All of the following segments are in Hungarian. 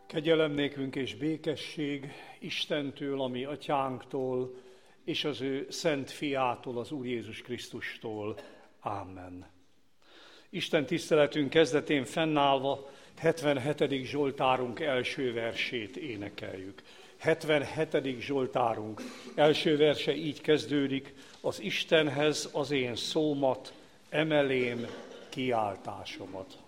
Kegyelem nékünk és békesség Istentől, a mi atyánktól, és az ő szent fiától, az Úr Jézus Krisztustól. Ámen. Isten tiszteletünk kezdetén fennállva 77. Zsoltárunk első versét énekeljük. 77. Zsoltárunk első verse így kezdődik: az Istenhez az én szómat, emelém kiáltásomat.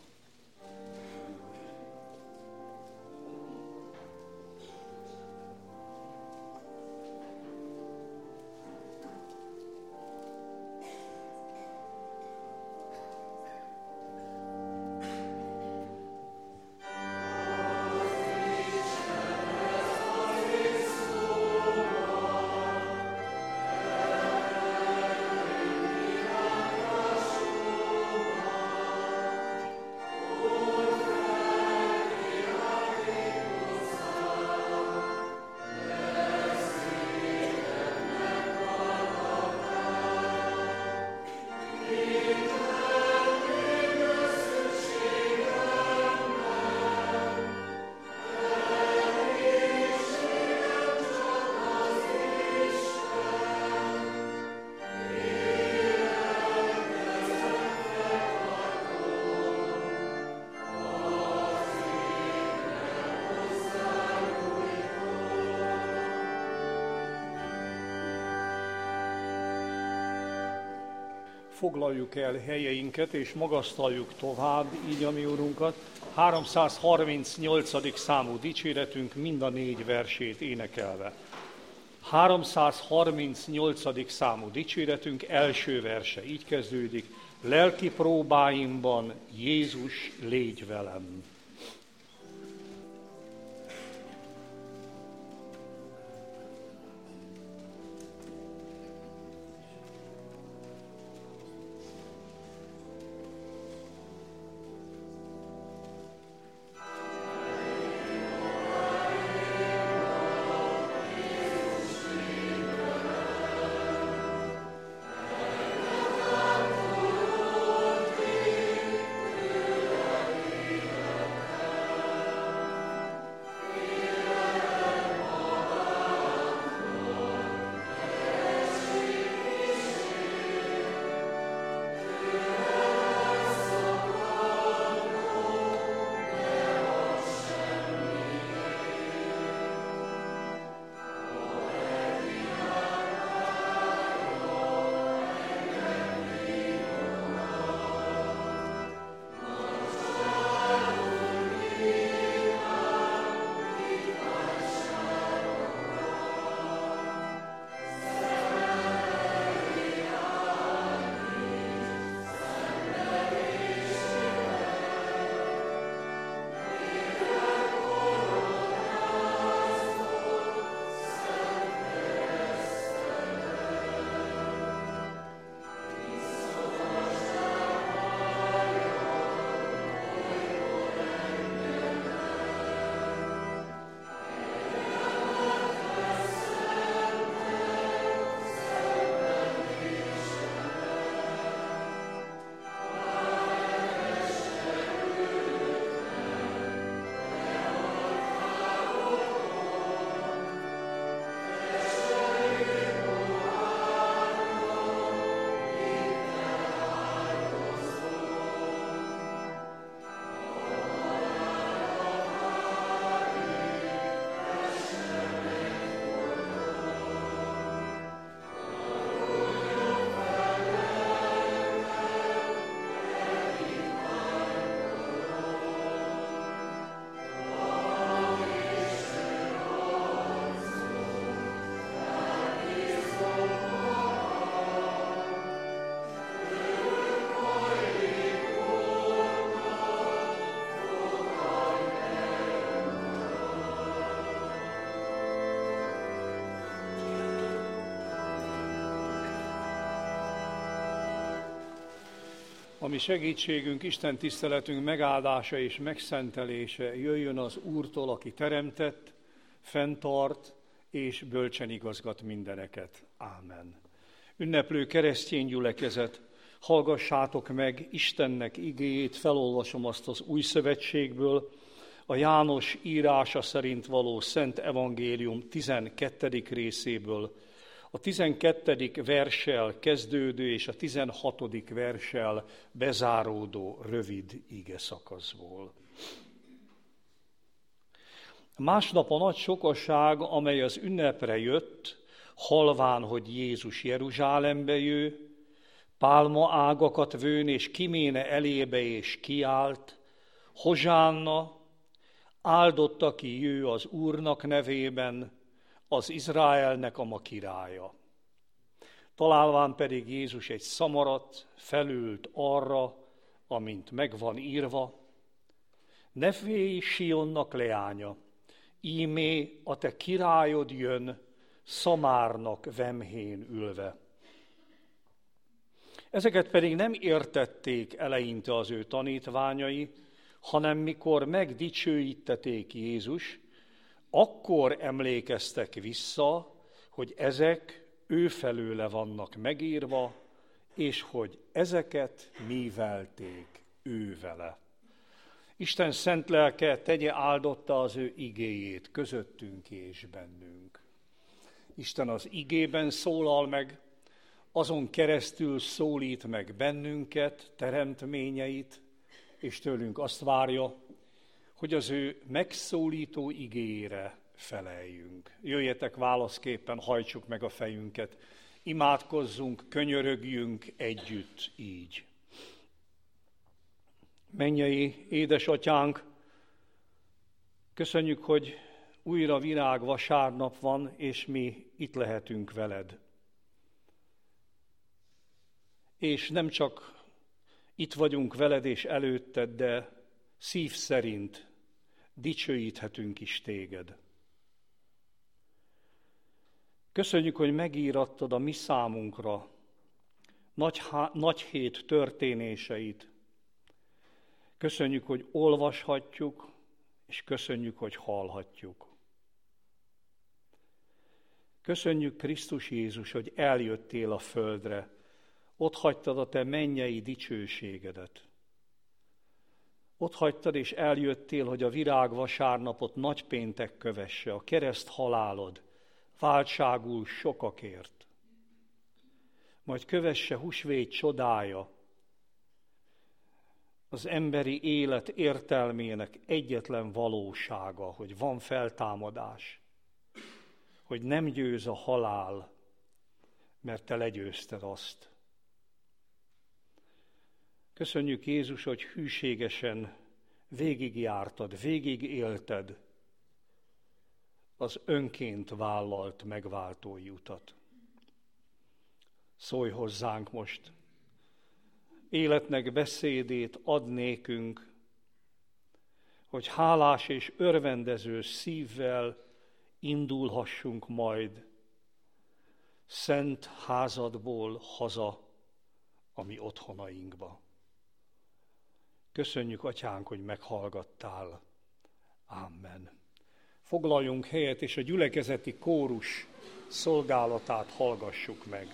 Foglaljuk el helyeinket, és magasztaljuk tovább így a mi Urunkat. 338. számú dicséretünk mind a 4 versét énekelve. 338. számú dicséretünk első verse így kezdődik: lelki próbáimban Jézus, légy velem. A mi segítségünk, Isten tiszteletünk megáldása és megszentelése jöjjön az Úrtól, aki teremtett, fenntart és bölcsen igazgat mindeneket. Ámen. Ünneplő keresztény gyülekezet, hallgassátok meg Istennek igéjét, felolvasom azt az Új Szövetségből, a János írása szerint való Szent Evangélium 12. részéből, a 12. verssel kezdődő és a 16. verssel bezáródó rövid igeszakaszból. Másnap a nagy sokaság, amely az ünnepre jött, halván, hogy Jézus Jeruzsálembe jő, pálma ágakat vőn és kiméne elébe és kiállt, Hozsánna, áldott, aki jő az Úrnak nevében, az Izraelnek a ma királya. Találván pedig Jézus egy szamarat, felült arra, amint megvan írva, ne félj, Sionnak leánya, ímé a te királyod jön, szamárnak vemhén ülve. Ezeket pedig nem értették eleinte az ő tanítványai, hanem mikor megdicsőítették Jézus, akkor emlékeztek vissza, hogy ezek ő felőle vannak megírva, és hogy ezeket művelték ő vele. Isten szent lelke tegye áldotta az ő igéjét közöttünk és bennünk. Isten az igében szólal meg, azon keresztül szólít meg bennünket, teremtményeit, és tőlünk azt várja, hogy az ő megszólító igéjére feleljünk. Jöjjetek válaszképpen, hajtsuk meg a fejünket, imádkozzunk, könyörögjünk együtt így. Mennyei édesatyánk, köszönjük, hogy újra virágvasárnap van, és mi itt lehetünk veled. És nem csak itt vagyunk veled és előtted, de szív szerint dicsőíthetünk is téged. Köszönjük, hogy megírattad a mi számunkra nagy hét történéseit. Köszönjük, hogy olvashatjuk, és köszönjük, hogy hallhatjuk. Köszönjük, Krisztus Jézus, hogy eljöttél a földre, ott hagytad a te mennyei dicsőségedet. Ott hagytad és eljöttél, hogy a virágvasárnapot nagypéntek kövesse, a kereszt halálod, váltságul sokakért. Majd kövesse húsvét csodája, az emberi élet értelmének egyetlen valósága, hogy van feltámadás, hogy nem győz a halál, mert te legyőzted azt. Köszönjük, Jézus, hogy hűségesen végigjártad, végigélted az önként vállalt megváltói utat. Szólj hozzánk most, életnek beszédét ad nékünk, hogy hálás és örvendező szívvel indulhassunk majd szent házadból haza a mi otthonainkba. Köszönjük, Atyánk, hogy meghallgattál. Amen. Foglaljunk helyet, és a gyülekezeti kórus szolgálatát hallgassuk meg.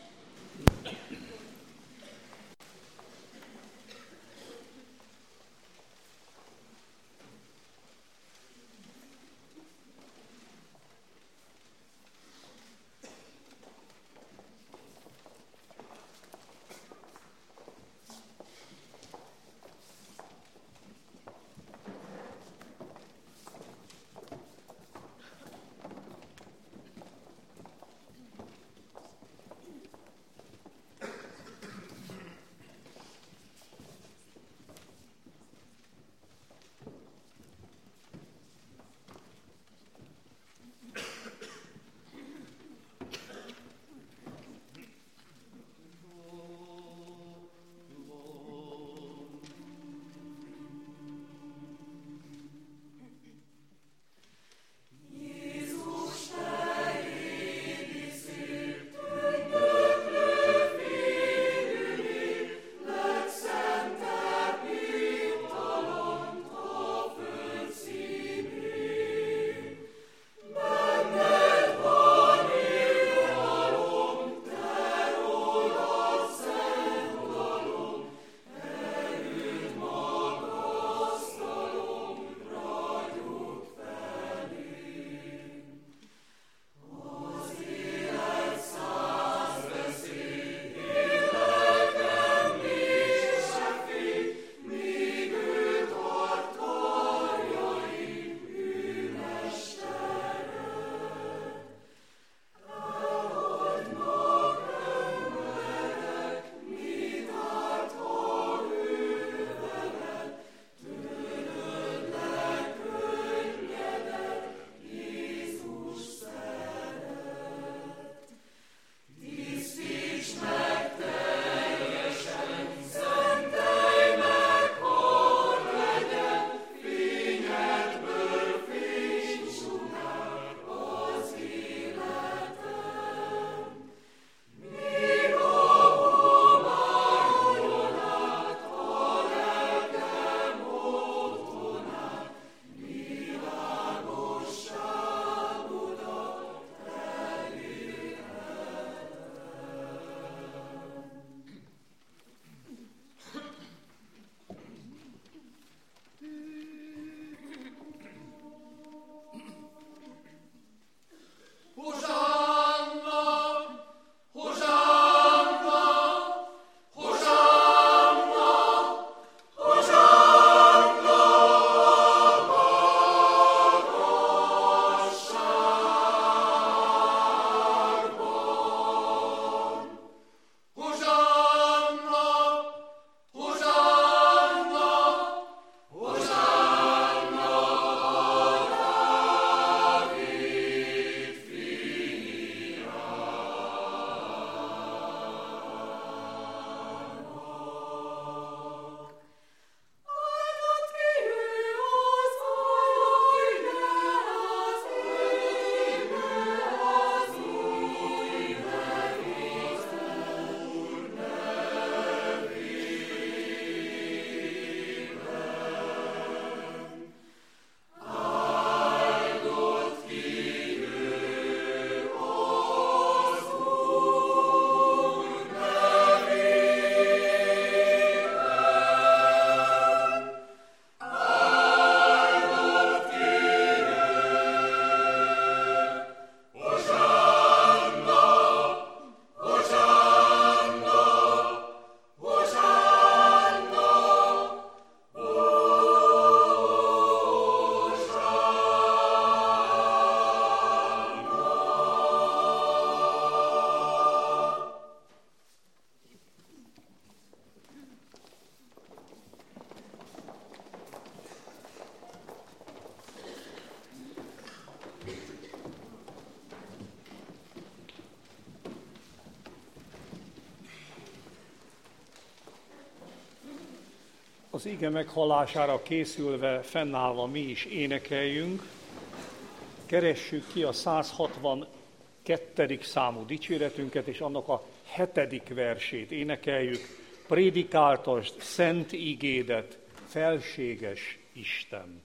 Az ige meghallására készülve, fennállva mi is énekeljünk. Keressük ki a 162. számú dicséretünket, és annak a 7. versét énekeljük. Prédikáltasd szent igédet, felséges Isten!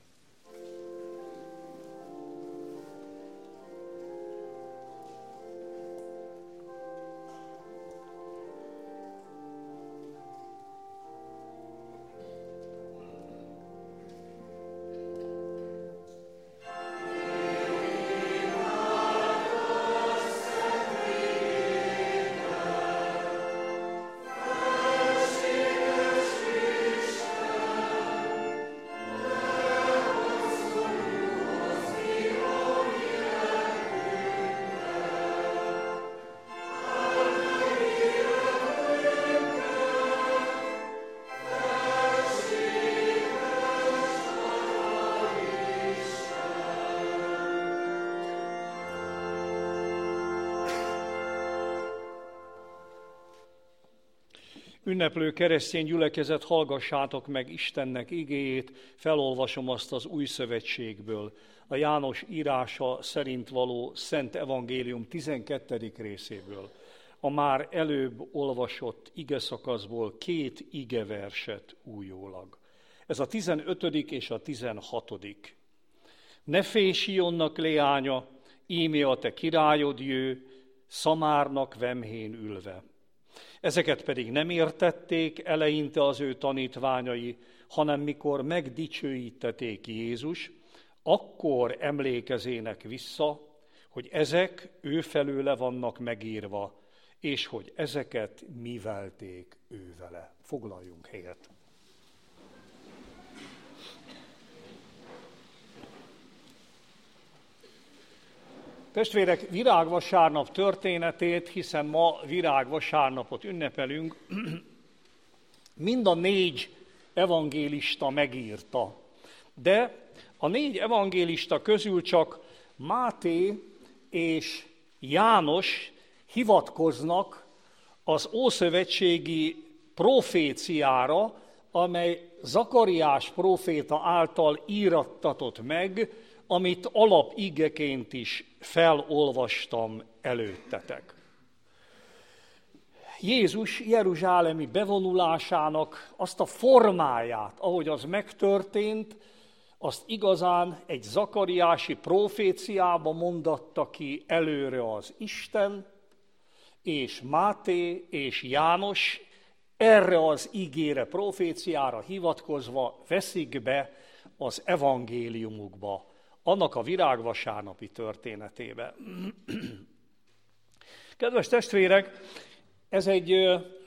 Ünneplő keresztény gyülekezet, hallgassátok meg Istennek igéjét, felolvasom azt az Új Szövetségből. A János írása szerint való Szent Evangélium 12. részéből. A már előbb olvasott igeszakaszból 2 igeverset újólag. Ez a 15. és a 16. Ne félj Sionnak leánya, íme a te királyod jő, szamárnak vemhén ülve. Ezeket pedig nem értették eleinte az ő tanítványai, hanem mikor megdicsőítették Jézus, akkor emlékezének vissza, hogy ezek ő felőle vannak megírva, és hogy ezeket művelték ő vele. Foglaljunk helyet. Testvérek, virágvasárnap történetét, hiszen ma virágvasárnapot ünnepelünk, mind a 4 evangélista megírta. De a 4 evangélista közül csak Máté és János hivatkoznak az ószövetségi proféciára, amely Zakariás próféta által írattatott meg, amit alapigeként is felolvastam előttetek. Jézus jeruzsálemi bevonulásának azt a formáját, ahogy az megtörtént, azt igazán egy zakariási proféciába mondatta ki előre az Isten, és Máté és János erre az ígére, proféciára hivatkozva veszik be az evangéliumukba, annak a virágvasárnapi történetébe. Kedves testvérek, ez egy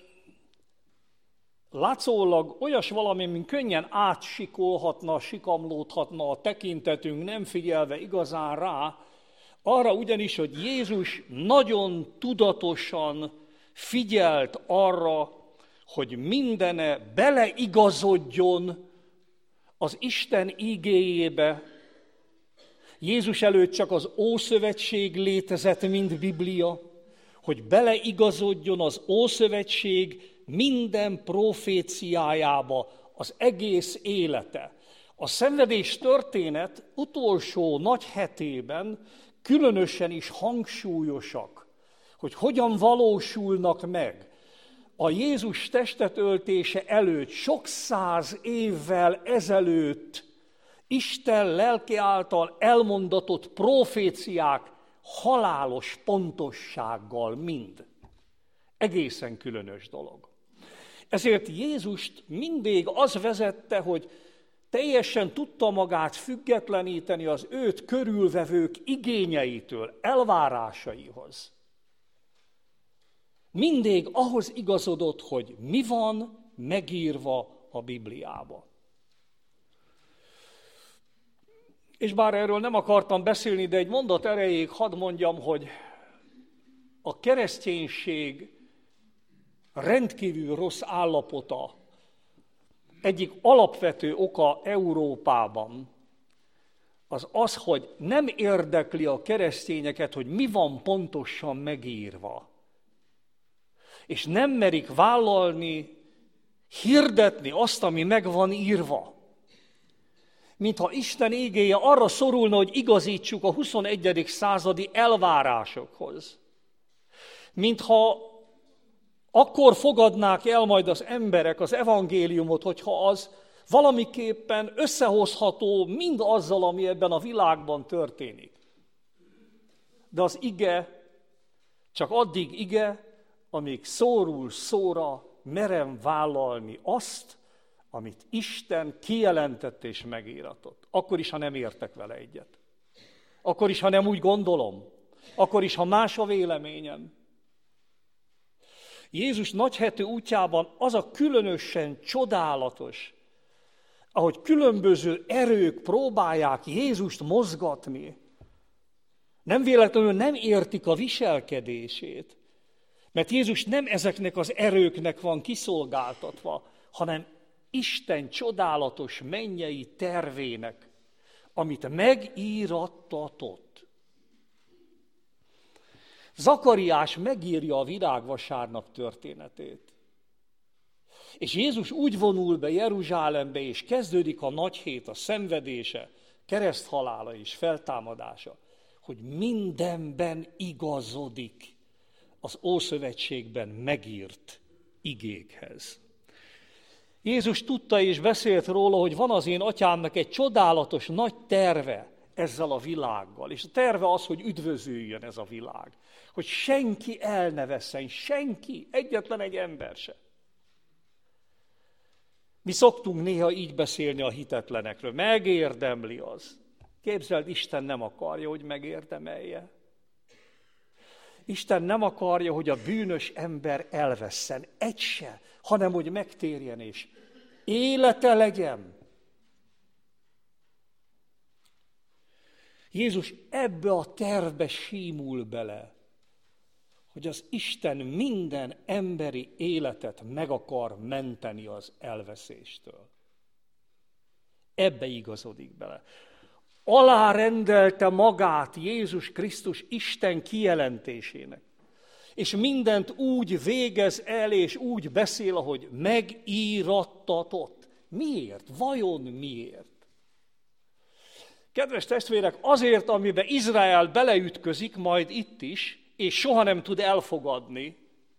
látszólag olyas valami, mint könnyen átsikolhatna, sikamlódhatna a tekintetünk, nem figyelve igazán rá, arra ugyanis, hogy Jézus nagyon tudatosan figyelt arra, hogy mindene beleigazodjon az Isten igéjébe. Jézus előtt csak az Ószövetség létezett, mint Biblia, hogy beleigazodjon az Ószövetség minden proféciájába az egész élete. A szenvedés történet utolsó nagy hetében különösen is hangsúlyosak, hogy hogyan valósulnak meg a Jézus testet öltése előtt, sok száz évvel ezelőtt Isten lelke által elmondatott proféciák halálos pontossággal mind. Egészen különös dolog. Ezért Jézust mindig az vezette, hogy teljesen tudta magát függetleníteni az őt körülvevők igényeitől, elvárásaihoz. Mindig ahhoz igazodott, hogy mi van megírva a Bibliába. És bár erről nem akartam beszélni, de egy mondat erejéig hadd mondjam, hogy a kereszténység rendkívül rossz állapota egyik alapvető oka Európában az az, hogy nem érdekli a keresztényeket, hogy mi van pontosan megírva. És nem merik vállalni hirdetni azt, ami meg van írva. Mintha Isten igéje arra szorulna, hogy igazítsuk a 21. századi elvárásokhoz. Mintha akkor fogadnák el majd az emberek az evangéliumot, hogyha az valamiképpen összehozható mind azzal, ami ebben a világban történik. De az ige csak addig ige, amíg szóról szóra merem vállalni azt, amit Isten kijelentett és megíratott. Akkor is, ha nem értek vele egyet. Akkor is, ha nem úgy gondolom. Akkor is, ha más a véleményem. Jézus nagyhető útjában az a különösen csodálatos, ahogy különböző erők próbálják Jézust mozgatni. Nem véletlenül nem értik a viselkedését, mert Jézus nem ezeknek az erőknek van kiszolgáltatva, hanem Isten csodálatos mennyei tervének, amit megírattatott. Zakariás megírja a virágvasárnap történetét. És Jézus úgy vonul be Jeruzsálembe, és kezdődik a nagy hét, a szenvedése, kereszthalála és feltámadása, hogy mindenben igazodik az Ószövetségben megírt igékhez. Jézus tudta és beszélt róla, hogy van az én atyámnak egy csodálatos nagy terve ezzel a világgal. És a terve az, hogy üdvözüljön ez a világ. Hogy senki el ne vesszen, senki, egyetlen egy ember se. Mi szoktunk néha így beszélni a hitetlenekről. Megérdemli az. Képzeld, Isten nem akarja, hogy megérdemelje. Isten nem akarja, hogy a bűnös ember elvesszen, egy se, hanem hogy megtérjen és élete legyen. Jézus ebbe a tervbe símul bele, hogy az Isten minden emberi életet meg akar menteni az elveszéstől. Ebbe igazodik bele. Alárendelte magát Jézus Krisztus Isten kijelentésének. És mindent úgy végez el, és úgy beszél, ahogy megírattatott. Miért? Vajon miért? Kedves testvérek, azért, amiben Izrael beleütközik, majd itt is, és soha nem tud elfogadni.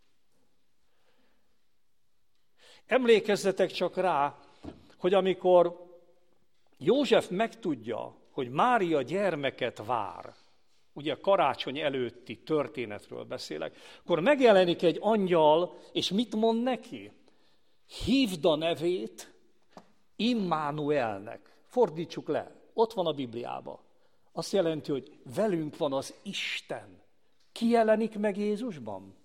Emlékezzetek csak rá, hogy amikor József megtudja, hogy Mária gyermeket vár, ugye karácsony előtti történetről beszélek, akkor megjelenik egy angyal, és mit mond neki? Hívd a nevét Immanuelnek. Fordítsuk le, ott van a Bibliában. Azt jelenti, hogy velünk van az Isten. Ki jelenik meg Jézusban?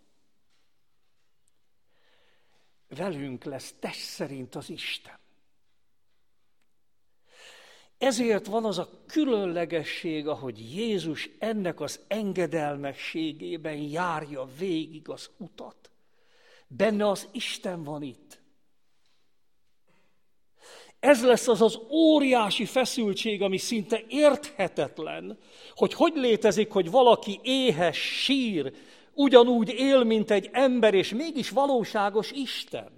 Velünk lesz test szerint az Isten. Ezért van az a különlegesség, ahogy Jézus ennek az engedelmességében járja végig az utat. Benne az Isten van itt. Ez lesz az az óriási feszültség, ami szinte érthetetlen, hogy létezik, hogy valaki éhes, sír, ugyanúgy él, mint egy ember, és mégis valóságos Isten.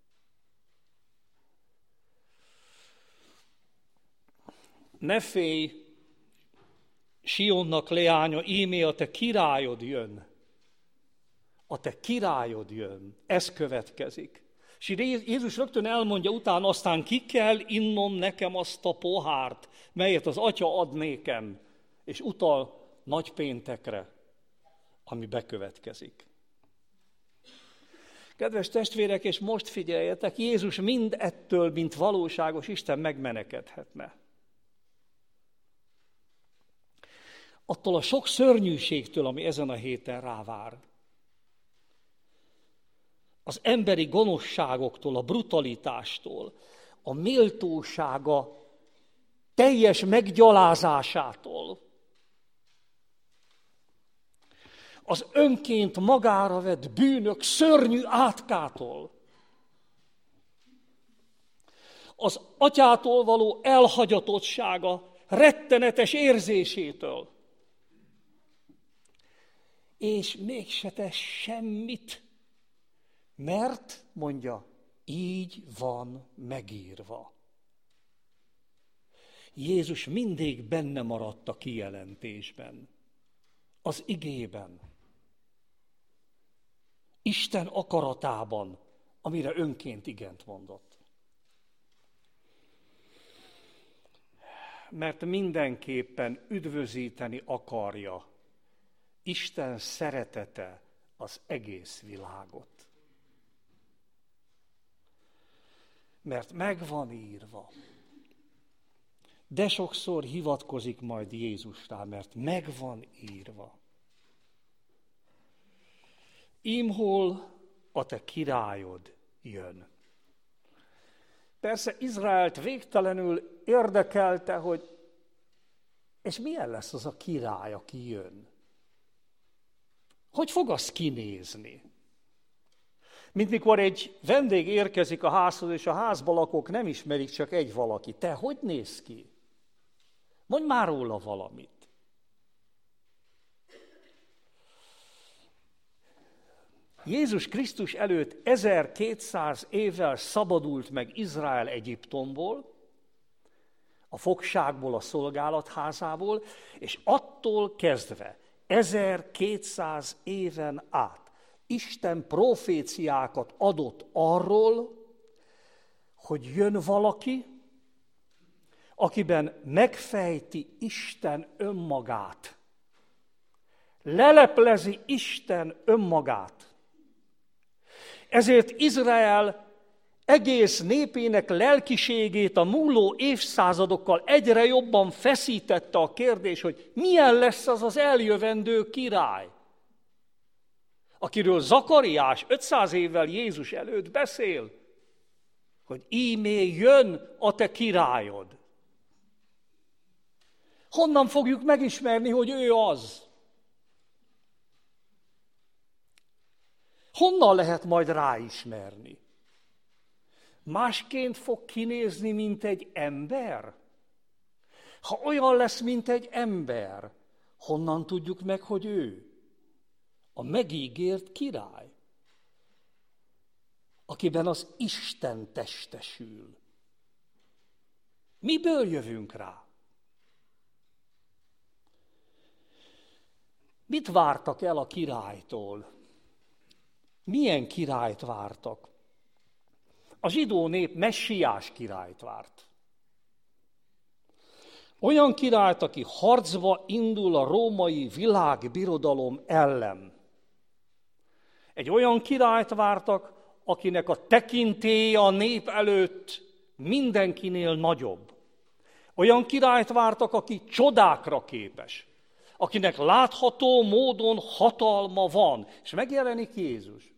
Ne félj, Sionnak leánya, ímé a te királyod jön. A te királyod jön. Ez következik. És Jézus rögtön elmondja utána, aztán ki kell innom nekem azt a pohárt, melyet az Atya ad nékem, és utal nagypéntekre, ami bekövetkezik. Kedves testvérek, és most figyeljetek, Jézus mind ettől, mint valóságos Isten megmenekedhetne. Attól a sok szörnyűségtől, ami ezen a héten rávár. Az emberi gonoszságoktól, a brutalitástól, a méltósága teljes meggyalázásától, az önként magára vett bűnök szörnyű átkától, az atyától való elhagyatottsága rettenetes érzésétől. És mégse tesz semmit, mert, mondja, így van megírva. Jézus mindig benne maradt a kijelentésben, az igében, Isten akaratában, amire önként igent mondott. Mert mindenképpen üdvözíteni akarja Isten szeretete az egész világot. Mert meg van írva. De sokszor hivatkozik majd Jézusra, mert meg van írva. Imhol a te királyod jön. Persze Izraelt végtelenül érdekelte, hogy és milyen lesz az a király, aki jön? Hogy fog az kinézni? Mint mikor egy vendég érkezik a házhoz, és a házban lakók nem ismerik csak egy valaki. Te hogy néz ki? Mondj már róla valamit. Jézus Krisztus előtt 1200 évvel szabadult meg Izrael Egyiptomból, a fogságból, a szolgálatházából, és attól kezdve 1200 éven át Isten proféciákat adott arról, hogy jön valaki, akiben megfejti Isten önmagát. Leleplezi Isten önmagát. Ezért Izrael egész népének lelkiségét a múló évszázadokkal egyre jobban feszítette a kérdés, hogy milyen lesz az az eljövendő király, akiről Zakariás 500 évvel Jézus előtt beszél, hogy íme jön a te királyod. Honnan fogjuk megismerni, hogy ő az? Honnan lehet majd ráismerni? Másként fog kinézni, mint egy ember? Ha olyan lesz, mint egy ember, honnan tudjuk meg, hogy ő? A megígért király, akiben az Isten testesül. Miből jövünk rá? Mit vártak el a királytól? Milyen királyt vártak? A zsidó nép messiás királyt várt. Olyan királyt, aki harcba indul a római világbirodalom ellen. Egy olyan királyt vártak, akinek a tekintélye a nép előtt mindenkinél nagyobb. Olyan királyt vártak, aki csodákra képes, akinek látható módon hatalma van. És megjelenik Jézus.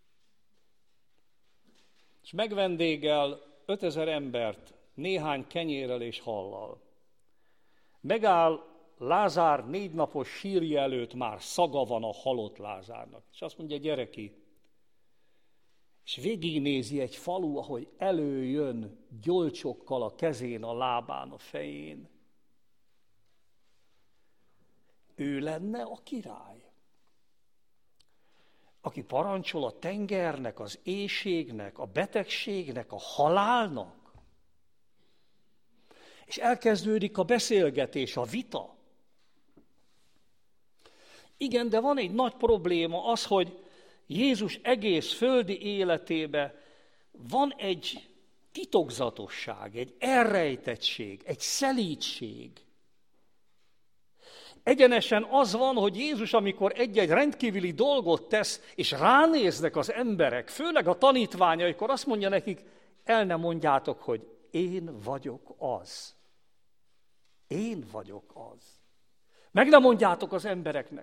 És megvendégel 5000 embert néhány kenyérrel és hallal. Megáll Lázár 4 napos sírja előtt, már szaga van a halott Lázárnak. És azt mondja, gyere ki. És végignézi egy falu, ahogy előjön gyolcsokkal a kezén, a lábán, a fején. Ő lenne a király, aki parancsol a tengernek, az éhségnek, a betegségnek, a halálnak. És elkezdődik a beszélgetés, a vita. Igen, de van egy nagy probléma az, hogy Jézus egész földi életében van egy titokzatosság, egy elrejtettség, egy szelídség. Egyenesen az van, hogy Jézus, amikor egy-egy rendkívüli dolgot tesz, és ránéznek az emberek, főleg a tanítványai, akkor azt mondja nekik, el nem mondjátok, hogy én vagyok az. Én vagyok az. Meg nem mondjátok az embereknek.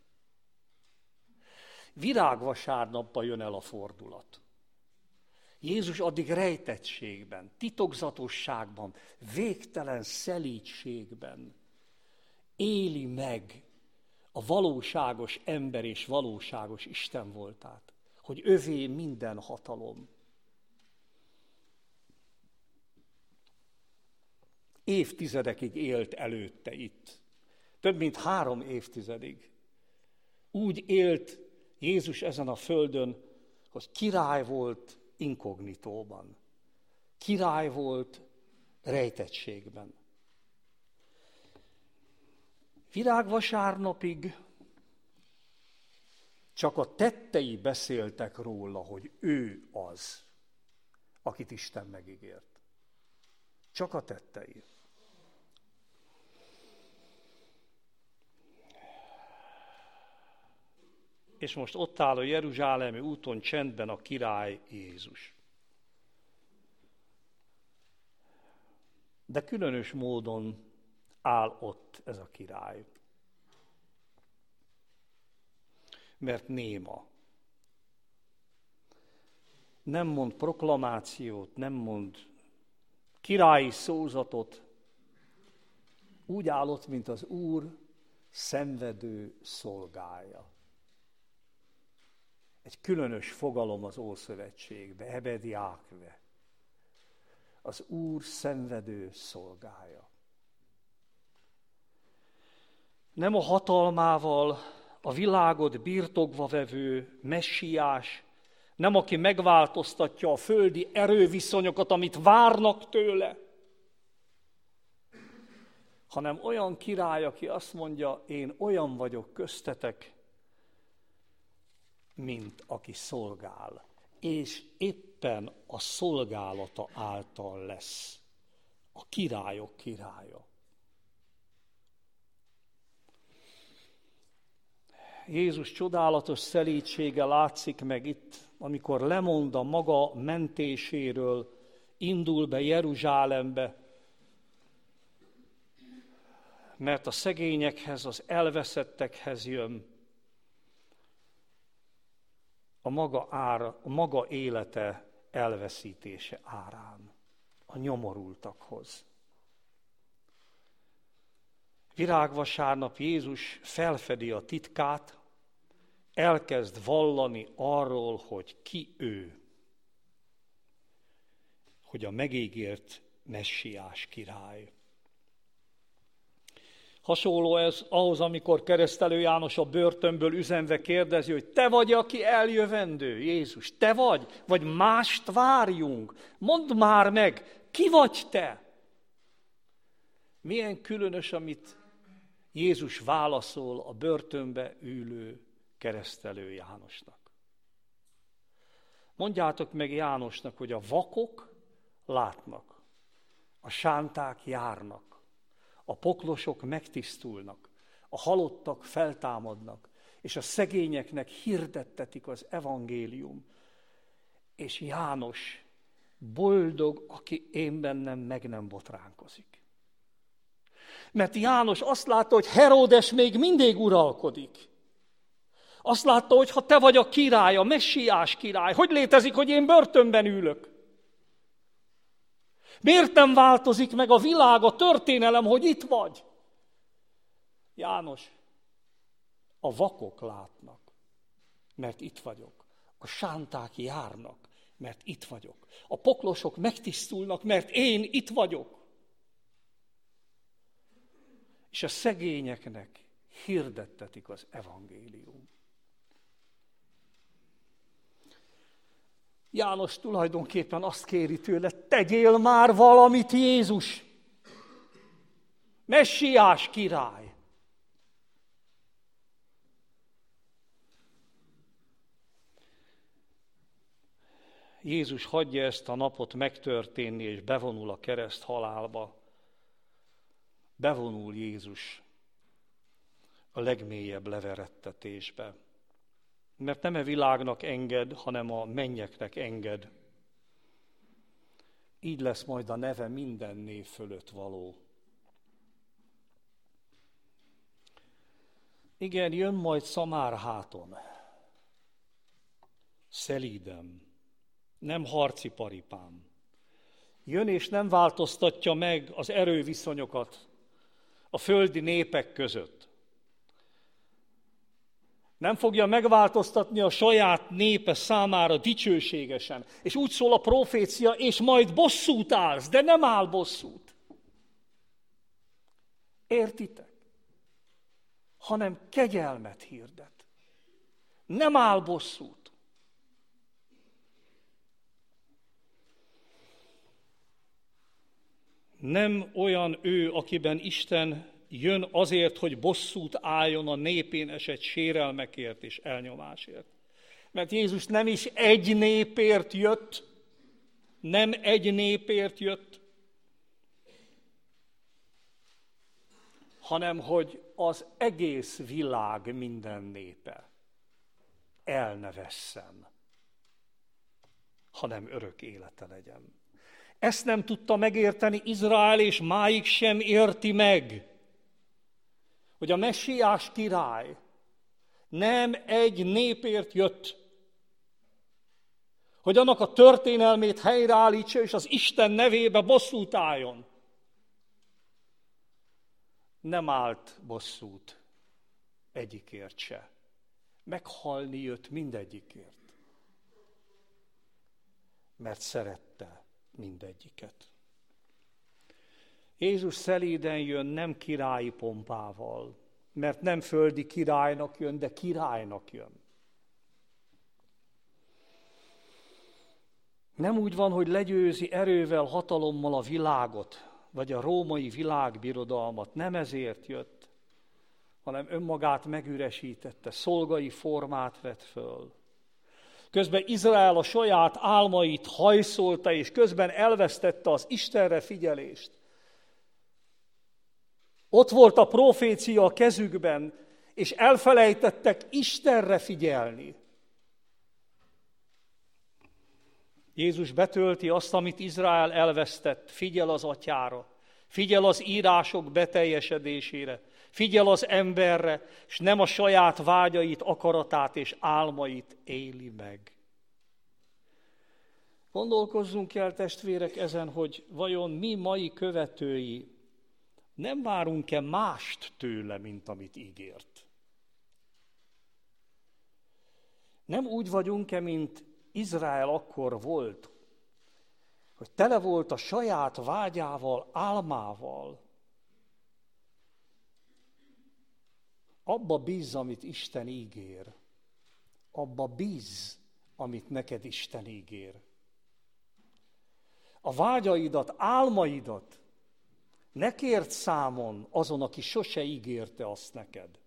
Virágvasárnapban jön el a fordulat. Jézus addig rejtettségben, titokzatosságban, végtelen szelídségben éli meg a valóságos ember és valóságos Isten voltát, hogy övé minden hatalom. Évtizedekig élt előtte itt. Több mint 3 évtizedig. Úgy élt Jézus ezen a földön, hogy király volt inkognitóban. Király volt rejtettségben. Virágvasárnapig csak a tettei beszéltek róla, hogy ő az, akit Isten megígért. Csak a tettei. És most ott áll a jeruzsálemi úton csendben a király Jézus. De különös módon áll ott ez a király. Mert néma. Nem mond proklamációt, nem mond királyi szózatot. Úgy áll ott, mint az Úr szenvedő szolgája. Egy különös fogalom az Ószövetségben, ebediákve. Az Úr szenvedő szolgája. Nem a hatalmával a világot birtokba vevő messiás, nem aki megváltoztatja a földi erőviszonyokat, amit várnak tőle, hanem olyan király, aki azt mondja, én olyan vagyok köztetek, mint aki szolgál, és éppen a szolgálata által lesz a királyok királya. Jézus csodálatos szelídsége látszik meg itt, amikor lemond a maga mentéséről, indul be Jeruzsálembe, mert a szegényekhez, az elveszettekhez jön, a maga élete elveszítése árán, a nyomorultakhoz. Virágvasárnap Jézus felfedi a titkát, elkezd vallani arról, hogy ki ő, hogy a megígért messiás király. Hasonló ez ahhoz, amikor Keresztelő János a börtönből üzenve kérdezi, hogy te vagy, aki eljövendő, Jézus, te vagy mást várjunk? Mondd már meg, ki vagy te? Milyen különös, amit Jézus válaszol a börtönbe ülő Keresztelő Jánosnak. Mondjátok meg Jánosnak, hogy a vakok látnak, a sánták járnak, a poklosok megtisztulnak, a halottak feltámadnak, és a szegényeknek hirdettetik az evangélium. És János boldog, aki én bennem meg nem botránkozik. Mert János azt látta, hogy Heródes még mindig uralkodik. Azt látta, hogy ha te vagy a király, a messiás király, hogy létezik, hogy én börtönben ülök? Miért nem változik meg a világ, a történelem, hogy itt vagy? János, a vakok látnak, mert itt vagyok. A sánták járnak, mert itt vagyok. A poklosok megtisztulnak, mert én itt vagyok. És a szegényeknek hirdettetik az evangélium. János tulajdonképpen azt kéri tőle, tegyél már valamit, Jézus, messiás király. Jézus hagyja ezt a napot megtörténni, és bevonul a kereszt halálba. Bevonul Jézus a legmélyebb leverettetésbe. Mert nem a világnak enged, hanem a mennyeknek enged. Így lesz majd a neve minden név fölött való. Igen, jön majd szamárháton, szelídem, nem harci paripám. Jön és nem változtatja meg az erőviszonyokat a földi népek között. Nem fogja megváltoztatni a saját népe számára dicsőségesen. És úgy szól a profécia, és majd bosszút állsz, de nem áll bosszút. Értitek? Hanem kegyelmet hirdet. Nem áll bosszút. Nem olyan ő, akiben Isten jön azért, hogy bosszút álljon a népén esett sérelmekért és elnyomásért. Mert Jézus nem is egy népért jött, nem egy népért jött, hanem hogy az egész világ minden népe el ne vesszen, hanem örök élete legyen. Ezt nem tudta megérteni Izrael, és máig sem érti meg, hogy a messiás király nem egy népért jött, hogy annak a történelmét helyreállítsa, és az Isten nevébe bosszút álljon. Nem állt bosszút egyikért se. Meghalni jött mindegyikért. Mert szerette mindegyiket. Jézus szelíden jön, nem királyi pompával, mert nem földi királynak jön, de királynak jön. Nem úgy van, hogy legyőzi erővel, hatalommal a világot, vagy a római világbirodalmat. Nem ezért jött, hanem önmagát megüresítette, szolgai formát vett föl. Közben Izrael a saját álmait hajszolta, és közben elvesztette az Istenre figyelést. Ott volt a profécia a kezükben, és elfelejtettek Istenre figyelni. Jézus betölti azt, amit Izrael elvesztett, figyel az atyára, figyel az írások beteljesedésére, figyel az emberre, és nem a saját vágyait, akaratát és álmait éli meg. Gondolkozzunk el, testvérek, ezen, hogy vajon mi mai követői nem várunk-e mást tőle, mint amit ígért? Nem úgy vagyunk-e, mint Izrael akkor volt, hogy tele volt a saját vágyával, álmával. Abba bízz, amit Isten ígér. Abba bízz, amit neked Isten ígér. A vágyaidat, álmaidat ne kérd számon azon, aki sose ígérte azt neked.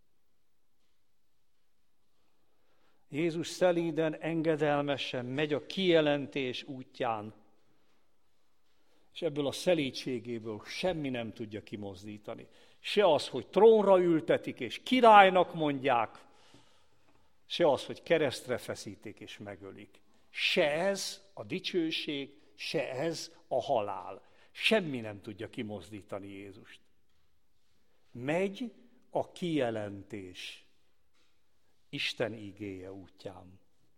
Jézus szelíden, engedelmesen megy a kijelentés útján, és ebből a szelídségéből semmi nem tudja kimozdítani. Se az, hogy trónra ültetik és királynak mondják, se az, hogy keresztre feszítik és megölik. Se ez a dicsőség, se ez a halál. Semmi nem tudja kimozdítani Jézust. Megy a kijelentés Isten ígéje útján.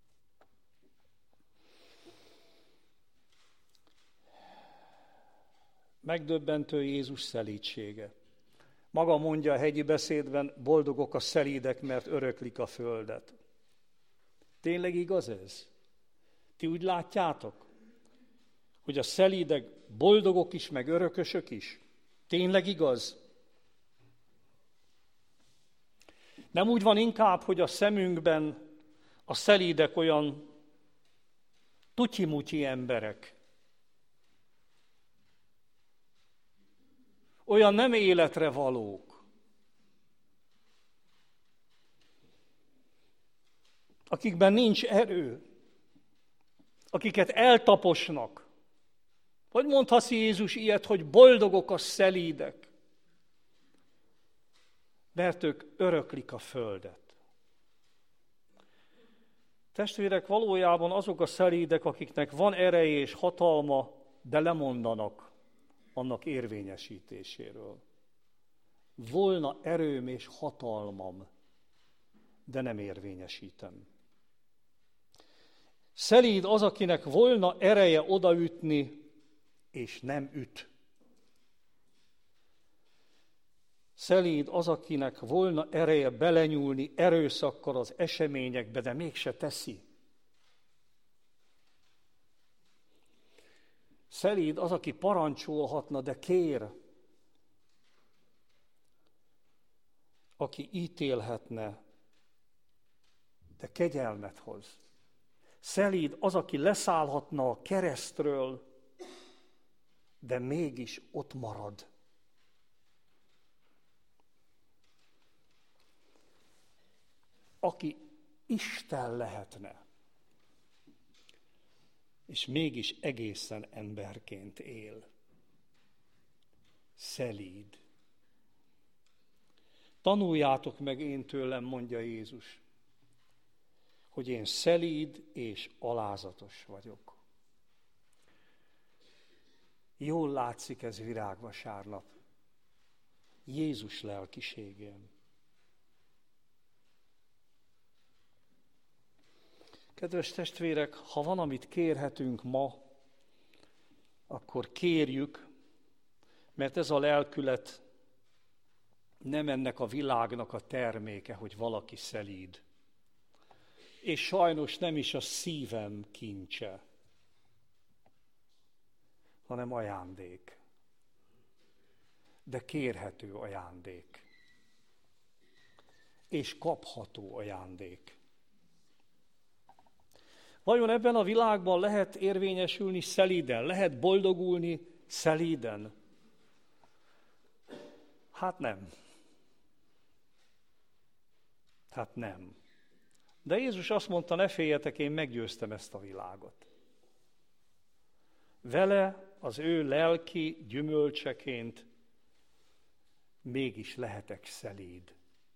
Megdöbbentő Jézus szelídsége. Maga mondja a hegyi beszédben, boldogok a szelídek, mert öröklik a földet. Tényleg igaz ez? Ti úgy látjátok, hogy a szelídek boldogok is, meg örökösök is? Tényleg igaz? Nem úgy van inkább, hogy a szemünkben a szelídek olyan tutyi-mutyi emberek, olyan nem életre valók, akikben nincs erő, akiket eltaposnak. Hogy mondhatsz Jézus ilyet, hogy boldogok a szelídek, mert ők öröklik a földet. Testvérek, valójában azok a szelídek, akiknek van ereje és hatalma, de lemondanak annak érvényesítéséről. Volna erőm és hatalmam, de nem érvényesítem. Szelíd az, akinek volna ereje odaütni, és nem üt. Szelíd az, akinek volna ereje belenyúlni erőszakkal az eseményekbe, de mégse teszi. Szelíd az, aki parancsolhatna, de kér. Aki ítélhetne, de kegyelmet hoz. Szelíd az, aki leszállhatna a keresztről, de mégis ott marad. Aki Isten lehetne, és mégis egészen emberként él. Szelíd. Tanuljátok meg én tőlem, mondja Jézus, hogy én szelíd és alázatos vagyok. Jól látszik ez virágvasárnap. Jézus lelkiségén. Kedves testvérek, ha van, amit kérhetünk ma, akkor kérjük, mert ez a lelkület nem ennek a világnak a terméke, hogy valaki szelíd. És sajnos nem is a szívem kincse, hanem ajándék. De kérhető ajándék. És kapható ajándék. Vajon ebben a világban lehet érvényesülni szelíden? Lehet boldogulni szelíden? Hát nem. Hát nem. De Jézus azt mondta, ne féljetek, én meggyőztem ezt a világot. Vele, az ő lelki gyümölcseként mégis lehetek szelíd.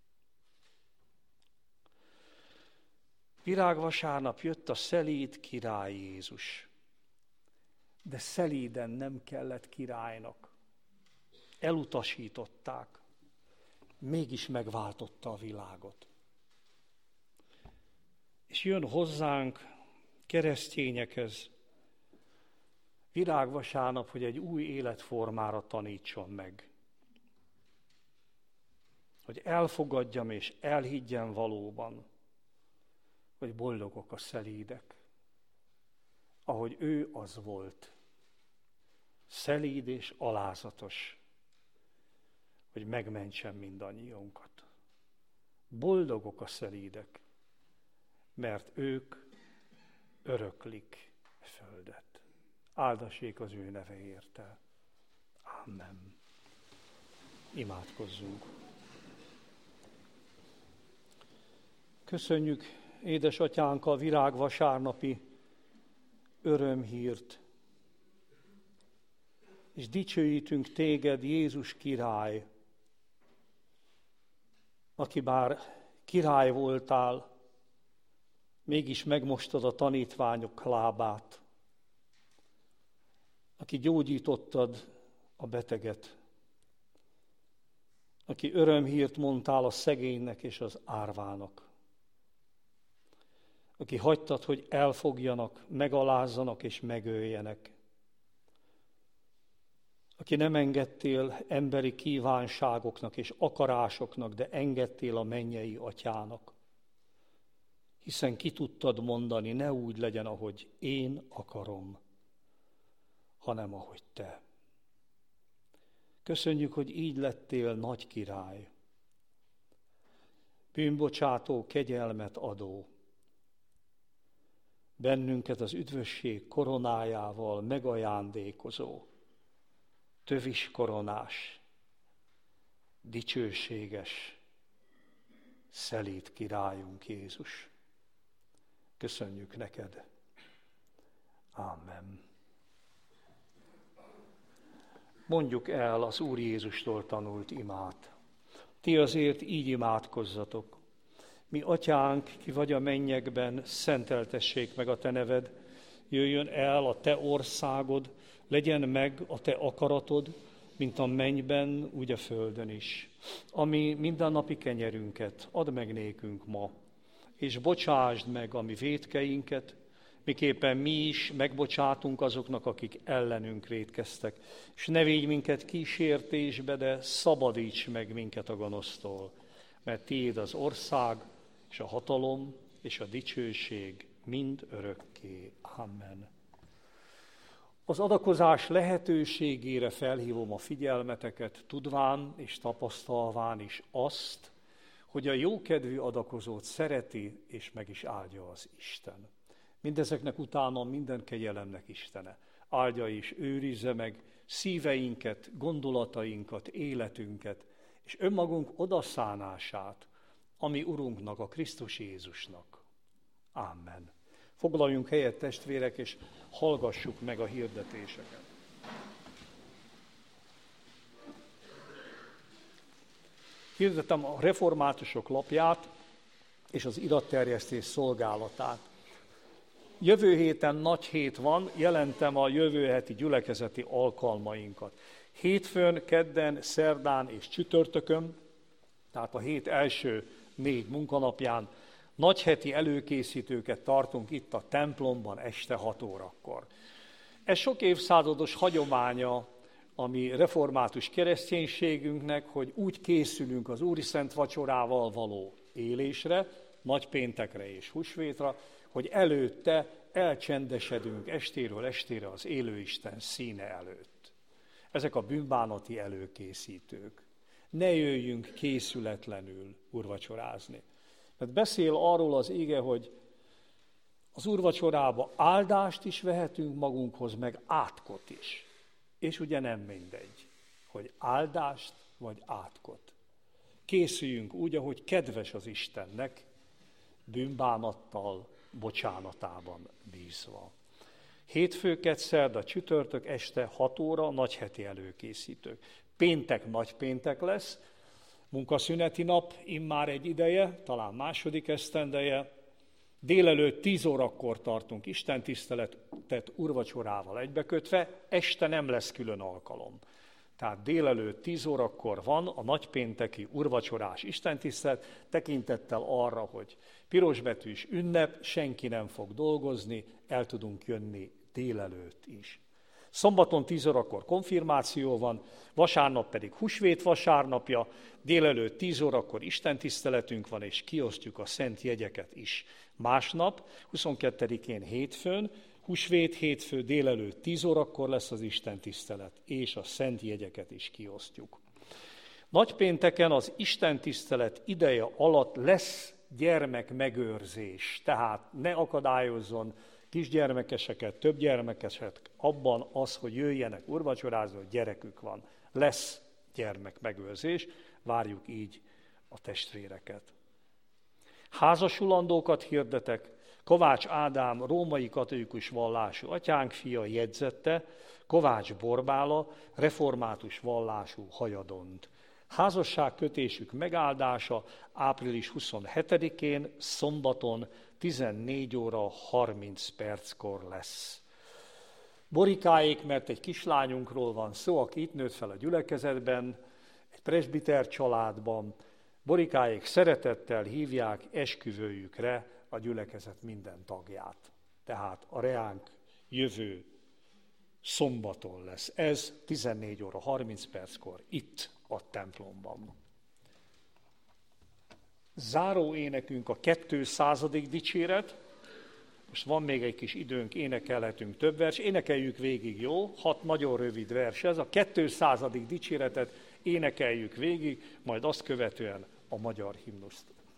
Virágvasárnap jött a szelíd király Jézus. De szelíden nem kellett királynak. Elutasították. Mégis megváltotta a világot. És jön hozzánk, keresztényekhez, virágvasárnap, hogy egy új életformára tanítson meg. Hogy elfogadjam és elhiggyem valóban, hogy boldogok a szelídek, ahogy ő az volt. Szelíd és alázatos, hogy megmentsem mindannyiunkat. Boldogok a szelídek, mert ők öröklik földet. Áldassék az ő neve érte. Amen. Imádkozzunk. Köszönjük, édesatyánk, a virágvasárnapi örömhírt, és dicsőítünk téged, Jézus király, aki bár király voltál, mégis megmostad a tanítványok lábát, aki gyógyítottad a beteget, aki örömhírt mondtál a szegénynek és az árvának, aki hagytad, hogy elfogjanak, megalázzanak és megöljenek, aki nem engedtél emberi kívánságoknak és akarásoknak, de engedtél a mennyei atyának, hiszen ki tudtad mondani, ne úgy legyen, ahogy én akarom, hanem ahogy te. Köszönjük, hogy így lettél nagy király, bűnbocsátó, kegyelmet adó, bennünket az üdvösség koronájával megajándékozó, tövis koronás, dicsőséges, szelíd királyunk Jézus. Köszönjük neked. Amen. Mondjuk el az Úr Jézustól tanult imát. Ti azért így imádkozzatok. Mi atyánk, ki vagy a mennyekben, szenteltessék meg a te neved, jöjjön el a te országod, legyen meg a te akaratod, mint a mennyben, úgy a földön is. Ami mindennapi kenyerünket add meg nékünk ma, és bocsásd meg a mi vétkeinket, miképpen mi is megbocsátunk azoknak, akik ellenünk vétkeztek. És ne védj minket kísértésbe, de szabadíts meg minket a gonosztól, mert tiéd az ország, és a hatalom, és a dicsőség mind örökké. Amen. Az adakozás lehetőségére felhívom a figyelmeteket, tudván és tapasztalván is azt, hogy a jókedvű adakozót szereti és meg is áldja az Isten. Mindezeknek utána minden kegyelemnek Istene áldja és őrizze meg szíveinket, gondolatainkat, életünket, és önmagunk odaszánását a mi Urunknak, a Krisztus Jézusnak. Amen. Foglaljunk helyet, testvérek, és hallgassuk meg a hirdetéseket. Hirdetem a reformátusok lapját és az iratterjesztés szolgálatát. Jövő héten nagy hét van, jelentem a jövő heti gyülekezeti alkalmainkat. Hétfőn, kedden, szerdán és csütörtökön, tehát a hét első 4 munkanapján nagyheti előkészítőket tartunk itt a templomban este 6 órakor. Ez sok évszázados hagyománya a mi református kereszténységünknek, hogy úgy készülünk az úriszent vacsorával való élésre, nagypéntekre és húsvétra, hogy előtte elcsendesedünk estéről estére az élőisten színe előtt. Ezek a bűnbánati előkészítők. Ne jöjjünk készületlenül úrvacsorázni. Mert beszél arról az ige, hogy az úrvacsorába áldást is vehetünk magunkhoz, meg átkot is. És ugye nem mindegy, hogy áldást vagy átkot. Készüljünk úgy, ahogy kedves az Istennek, bűnbánattal, bocsánatában bízva. Hétfő, kedd, szerda, csütörtök este 6 óra nagyheti előkészítők. Péntek nagypéntek lesz, munkaszüneti nap, immár egy ideje, talán második esztendeje. Délelőtt 10 órakor tartunk istentiszteletet úrvacsorával egybekötve, este nem lesz külön alkalom. Tehát délelőtt 10 órakor van a nagypénteki úrvacsorás istentisztelet, tekintettel arra, hogy pirosbetűs ünnep, senki nem fog dolgozni, el tudunk jönni délelőtt is. Szombaton 10 órakor konfirmáció van, vasárnap pedig húsvét vasárnapja, délelőtt 10 órakor istentiszteletünk van, és kiosztjuk a szent jegyeket is. Másnap, 22-én hétfőn, húsvét hétfő délelőtt 10 órakor lesz az istentisztelet, és a szent jegyeket is kiosztjuk. Nagypénteken az istentisztelet ideje alatt lesz gyermekmegőrzés, tehát ne akadályozzon kisgyermekeseket, több gyermekeseket abban az, hogy jöjjenek úrvacsorázni, hogy gyerekük van. Lesz gyermekmegőrzés, várjuk így a testvéreket. Házasulandókat hirdetek, Kovács Ádám római katolikus vallású atyánk fia jegyzette, Kovács Borbála református vallású hajadont. Házasságkötésük megáldása április 27-én, szombaton 14 óra 30 perckor lesz. Borikáék, mert egy kislányunkról van szó, aki itt nőtt fel a gyülekezetben, egy presbiter családban. Borikáék szeretettel hívják esküvőjükre a gyülekezet minden tagját. Tehát a reánk jövő szombaton lesz. Ez 14 óra 30 perckor itt a templomban. Záró énekünk a 200. dicséret. Most van még egy kis időnk, énekelhetünk több vers. Énekeljük végig, jó? 6 nagyon rövid vers. Ez a 200. dicséretet énekeljük végig, majd azt követően a magyar himnuszt.